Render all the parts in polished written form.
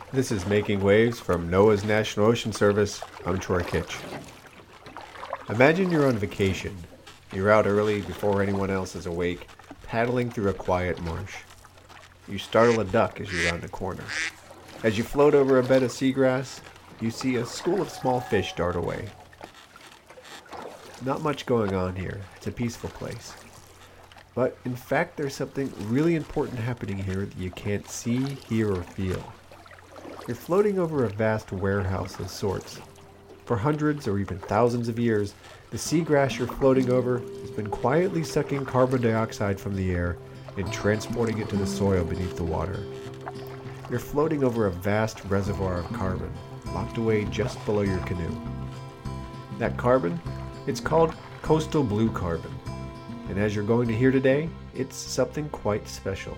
This is Making Waves from NOAA's National Ocean Service. I'm Troy Kitch. Imagine you're on vacation. You're out early before anyone else is awake, paddling through a quiet marsh. You startle a duck as you round a corner. As you float over a bed of seagrass, you see a school of small fish dart away. Not much going on here. It's a peaceful place. But in fact, there's something really important happening here that you can't see, hear, or feel. You're floating over a vast warehouse of sorts. For hundreds or even thousands of years, the seagrass you're floating over has been quietly sucking carbon dioxide from the air and transporting it to the soil beneath the water. You're floating over a vast reservoir of carbon, locked away just below your canoe. That carbon, it's called coastal blue carbon. And as you're going to hear today, it's something quite special.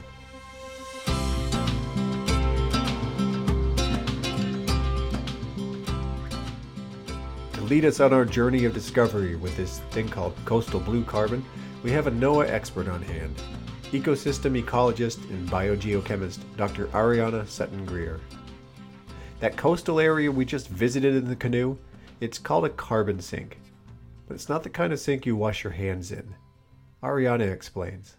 To lead us on our journey of discovery with this thing called coastal blue carbon, we have a NOAA expert on hand, ecosystem ecologist and biogeochemist Dr. Ariana Sutton-Greer. That coastal area we just visited in the canoe, it's called a carbon sink. But it's not the kind of sink you wash your hands in. Ariana explains.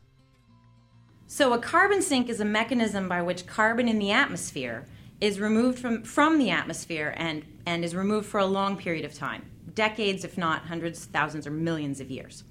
So a carbon sink is a mechanism by which carbon in the atmosphere is removed from the atmosphere and is removed for a long period of time, decades, if not hundreds, thousands, or millions of years.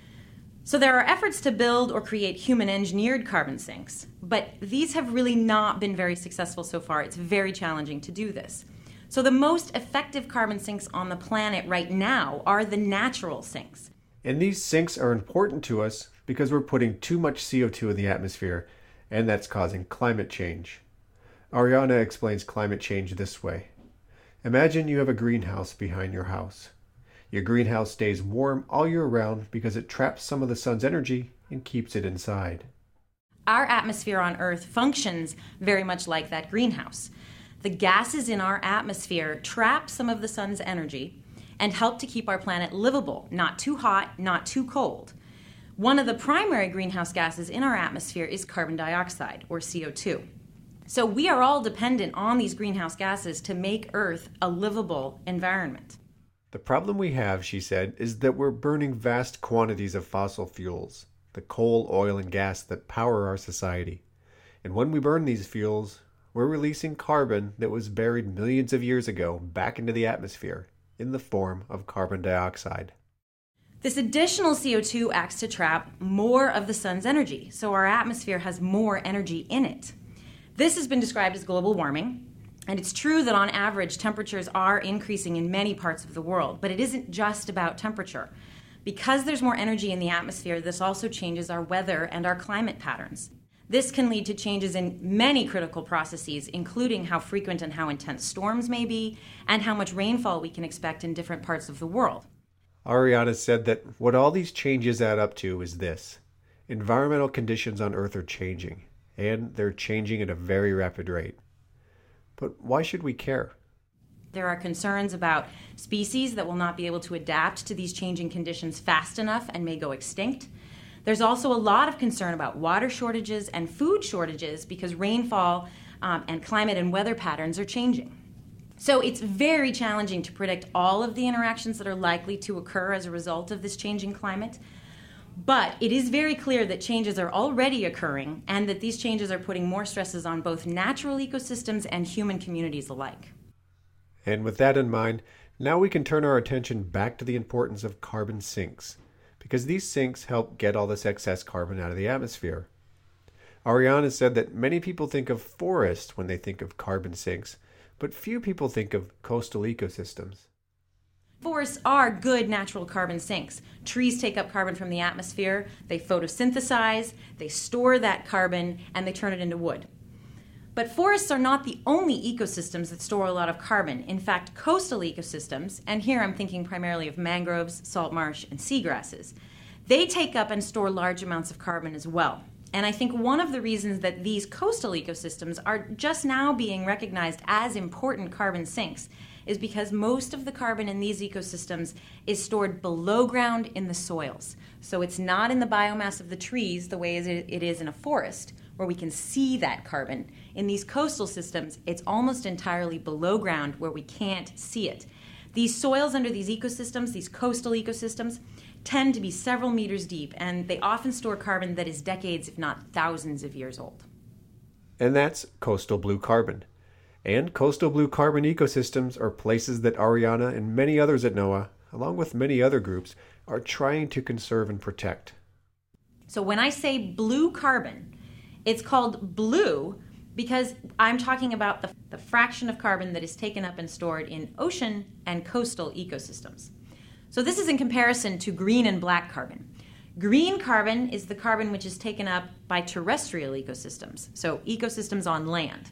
So there are efforts to build or create human-engineered carbon sinks, but these have really not been very successful so far. It's very challenging to do this. So the most effective carbon sinks on the planet right now are the natural sinks. And these sinks are important to us because we're putting too much CO2 in the atmosphere, and that's causing climate change. Ariana explains climate change this way. Imagine you have a greenhouse behind your house. Your greenhouse stays warm all year round because it traps some of the sun's energy and keeps it inside. Our atmosphere on Earth functions very much like that greenhouse. The gases in our atmosphere trap some of the sun's energy and help to keep our planet livable, not too hot, not too cold. One of the primary greenhouse gases in our atmosphere is carbon dioxide, or CO2. So we are all dependent on these greenhouse gases to make Earth a livable environment. The problem we have, she said, is that we're burning vast quantities of fossil fuels, the coal, oil, and gas that power our society. And when we burn these fuels, we're releasing carbon that was buried millions of years ago back into the atmosphere in the form of carbon dioxide. This additional CO2 acts to trap more of the sun's energy, so our atmosphere has more energy in it. This has been described as global warming, and it's true that on average temperatures are increasing in many parts of the world, but it isn't just about temperature. Because there's more energy in the atmosphere, this also changes our weather and our climate patterns. This can lead to changes in many critical processes, including how frequent and how intense storms may be, and how much rainfall we can expect in different parts of the world. Ariana said that what all these changes add up to is this. Environmental conditions on Earth are changing, and they're changing at a very rapid rate. But why should we care? There are concerns about species that will not be able to adapt to these changing conditions fast enough and may go extinct. There's also a lot of concern about water shortages and food shortages because rainfall and climate and weather patterns are changing. So it's very challenging to predict all of the interactions that are likely to occur as a result of this changing climate. But it is very clear that changes are already occurring and that these changes are putting more stresses on both natural ecosystems and human communities alike. And with that in mind, now we can turn our attention back to the importance of carbon sinks, because these sinks help get all this excess carbon out of the atmosphere. Ariana said that many people think of forests when they think of carbon sinks, but few people think of coastal ecosystems. Forests are good natural carbon sinks. Trees take up carbon from the atmosphere, they photosynthesize, they store that carbon, and they turn it into wood. But forests are not the only ecosystems that store a lot of carbon. In fact, coastal ecosystems, and here I'm thinking primarily of mangroves, salt marsh, and seagrasses, they take up and store large amounts of carbon as well. And I think one of the reasons that these coastal ecosystems are just now being recognized as important carbon sinks is because most of the carbon in these ecosystems is stored below ground in the soils. So it's not in the biomass of the trees the way it is in a forest, where we can see that carbon. In these coastal systems, it's almost entirely below ground where we can't see it. These soils under these ecosystems, these coastal ecosystems, tend to be several meters deep, and they often store carbon that is decades, if not thousands of years old. And that's coastal blue carbon. And coastal blue carbon ecosystems are places that Ariana and many others at NOAA, along with many other groups, are trying to conserve and protect. So when I say blue carbon, it's called blue because I'm talking about the fraction of carbon that is taken up and stored in ocean and coastal ecosystems. So this is in comparison to green and black carbon. Green carbon is the carbon which is taken up by terrestrial ecosystems, so ecosystems on land.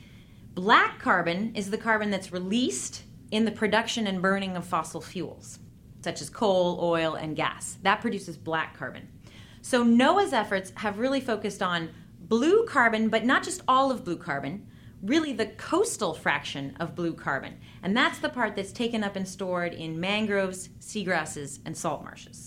Black carbon is the carbon that's released in the production and burning of fossil fuels, such as coal, oil, and gas. That produces black carbon. So NOAA's efforts have really focused on blue carbon, but not just all of blue carbon, really the coastal fraction of blue carbon. And that's the part that's taken up and stored in mangroves, seagrasses, and salt marshes.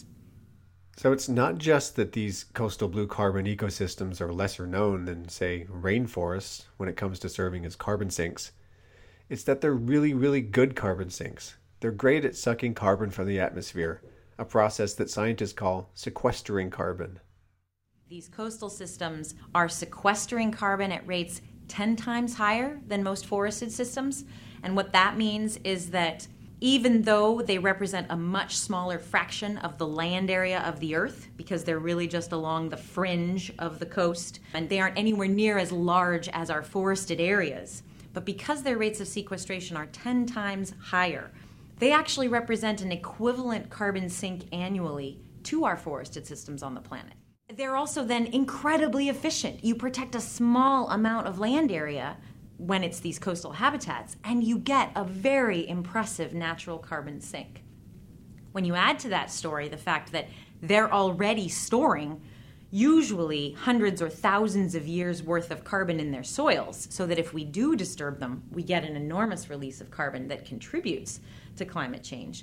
So it's not just that these coastal blue carbon ecosystems are lesser known than, say, rainforests when it comes to serving as carbon sinks. It's that they're really, really good carbon sinks. They're great at sucking carbon from the atmosphere, a process that scientists call sequestering carbon. These coastal systems are sequestering carbon at rates 10 times higher than most forested systems. And what that means is that even though they represent a much smaller fraction of the land area of the Earth, because they're really just along the fringe of the coast, and they aren't anywhere near as large as our forested areas, but because their rates of sequestration are 10 times higher, they actually represent an equivalent carbon sink annually to our forested systems on the planet. They're also then incredibly efficient. You protect a small amount of land area when it's these coastal habitats, and you get a very impressive natural carbon sink. When you add to that story the fact that they're already storing usually hundreds or thousands of years worth of carbon in their soils, so that if we do disturb them, we get an enormous release of carbon that contributes to climate change.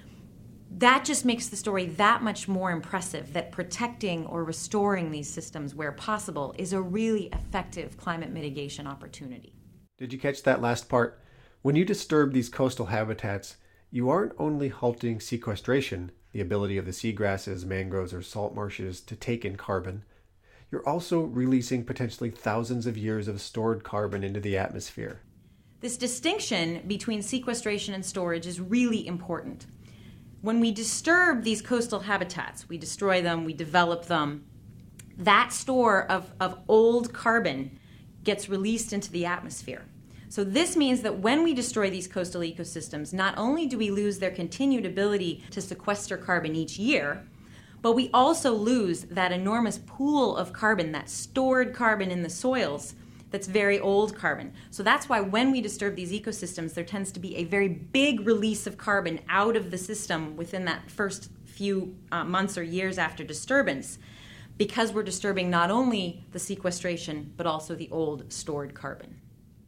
That just makes the story that much more impressive, that protecting or restoring these systems where possible is a really effective climate mitigation opportunity. Did you catch that last part? When you disturb these coastal habitats, you aren't only halting sequestration, the ability of the seagrasses, mangroves, or salt marshes to take in carbon, you're also releasing potentially thousands of years of stored carbon into the atmosphere. This distinction between sequestration and storage is really important. When we disturb these coastal habitats, we destroy them, we develop them, that store of old carbon gets released into the atmosphere. So this means that when we destroy these coastal ecosystems, not only do we lose their continued ability to sequester carbon each year, but we also lose that enormous pool of carbon, that stored carbon in the soils, that's very old carbon. So that's why when we disturb these ecosystems, there tends to be a very big release of carbon out of the system within that first few months or years after disturbance, because we're disturbing not only the sequestration, but also the old stored carbon.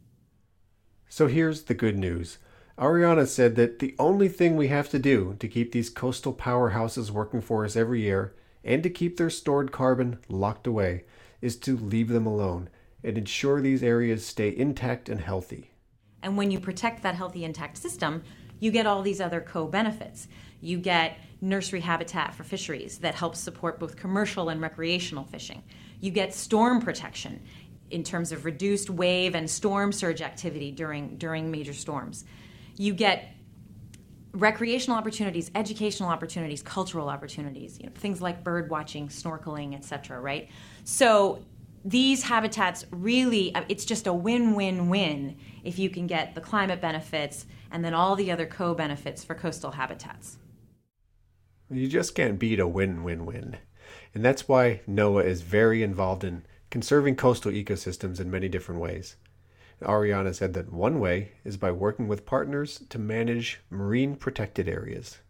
So here's the good news. Ariana said that the only thing we have to do to keep these coastal powerhouses working for us every year and to keep their stored carbon locked away is to leave them alone and ensure these areas stay intact and healthy. And when you protect that healthy, intact system, you get all these other co-benefits. You get nursery habitat for fisheries that helps support both commercial and recreational fishing. You get storm protection in terms of reduced wave and storm surge activity during major storms. You get recreational opportunities, educational opportunities, cultural opportunities, things like bird watching, snorkeling, etc., right? So these habitats really, it's just a win-win-win if you can get the climate benefits and then all the other co-benefits for coastal habitats. You just can't beat a win-win-win. And that's why NOAA is very involved in conserving coastal ecosystems in many different ways. Ariana said that one way is by working with partners to manage marine protected areas.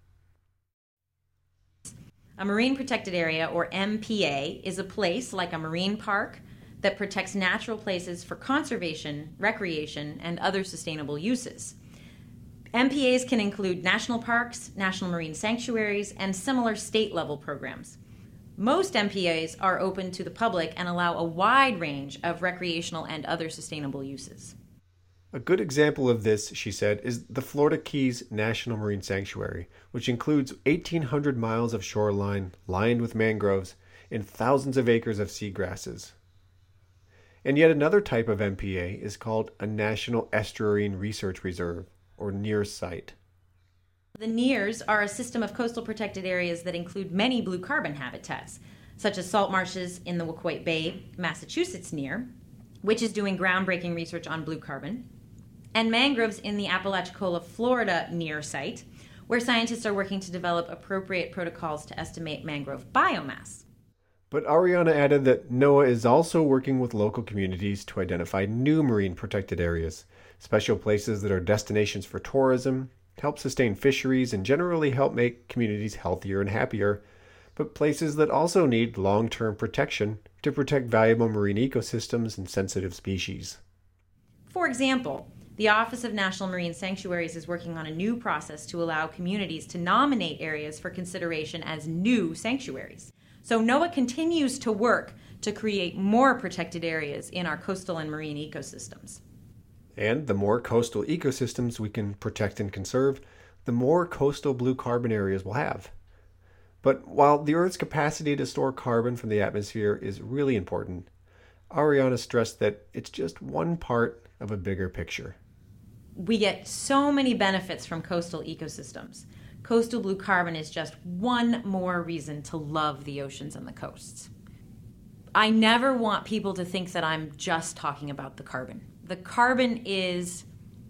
A marine protected area, or MPA, is a place like a marine park that protects natural places for conservation, recreation, and other sustainable uses. MPAs can include national parks, national marine sanctuaries, and similar state-level programs. Most MPAs are open to the public and allow a wide range of recreational and other sustainable uses. A good example of this, she said, is the Florida Keys National Marine Sanctuary, which includes 1,800 miles of shoreline lined with mangroves and thousands of acres of seagrasses. And yet another type of MPA is called a National Estuarine Research Reserve, or NEAR site. The NEARs are a system of coastal protected areas that include many blue carbon habitats, such as salt marshes in the Wacoit Bay, Massachusetts NEAR, which is doing groundbreaking research on blue carbon, and mangroves in the Apalachicola, Florida NEAR site, where scientists are working to develop appropriate protocols to estimate mangrove biomass. But Ariana added that NOAA is also working with local communities to identify new marine protected areas, special places that are destinations for tourism, help sustain fisheries, and generally help make communities healthier and happier, but places that also need long-term protection to protect valuable marine ecosystems and sensitive species. For example, the Office of National Marine Sanctuaries is working on a new process to allow communities to nominate areas for consideration as new sanctuaries. So NOAA continues to work to create more protected areas in our coastal and marine ecosystems. And the more coastal ecosystems we can protect and conserve, the more coastal blue carbon areas we'll have. But while the Earth's capacity to store carbon from the atmosphere is really important, Ariana stressed that it's just one part of a bigger picture. We get so many benefits from coastal ecosystems. Coastal blue carbon is just one more reason to love the oceans and the coasts. I never want people to think that I'm just talking about the carbon. The carbon is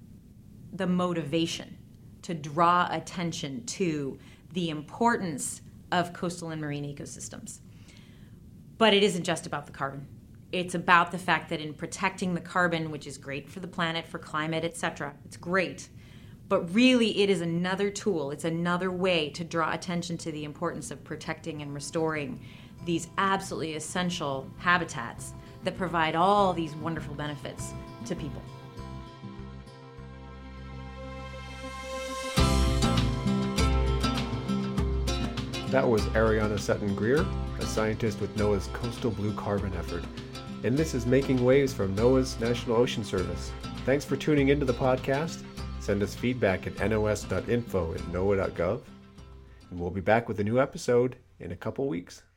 the motivation to draw attention to the importance of coastal and marine ecosystems. But it isn't just about the carbon. It's about the fact that in protecting the carbon, which is great for the planet, for climate, etc., it's great. But really, it is another tool. It's another way to draw attention to the importance of protecting and restoring these absolutely essential habitats that provide all these wonderful benefits to people. That was Ariana Sutton-Greer, a scientist with NOAA's Coastal Blue Carbon effort. And this is Making Waves from NOAA's National Ocean Service. Thanks for tuning into the podcast. Send us feedback at nos.info@noaa.gov. And we'll be back with a new episode in a couple weeks.